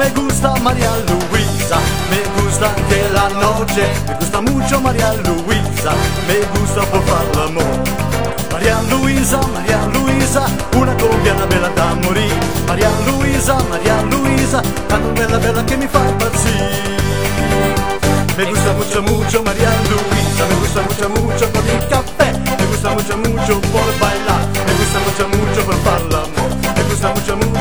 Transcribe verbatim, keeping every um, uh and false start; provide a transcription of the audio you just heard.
me gusta María Luisa, me gusta anche la noche, me gusta mucho María Luisa, me gusta por far l'amor. María Luisa, María Luisa, una colombiana bella da morire. María Luisa, María Luisa, tanto bella bella che mi fa impazzire. Me gusta mucho mucho María Luisa, me gusta mucho mucho con il caffè, me gusta mucho mucho por bailar, me gusta mucho mucho por far l'amor, me gusta mucho mucho